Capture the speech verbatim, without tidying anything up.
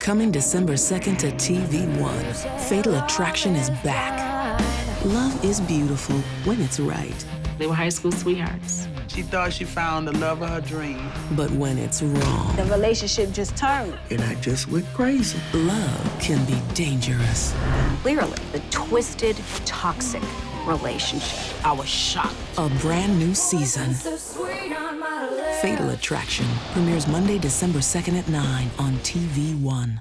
Coming December second to T V one, Fatal Attraction is back. Love is beautiful when it's right. They were high school sweethearts. She thought she found the love of her dream. But when it's wrong, the relationship just turned. And I just went crazy. Love can be dangerous. Clearly, the twisted, toxic relationship. I was shocked. A brand new season. Fatal Attraction premieres Monday, December second at nine on T V one.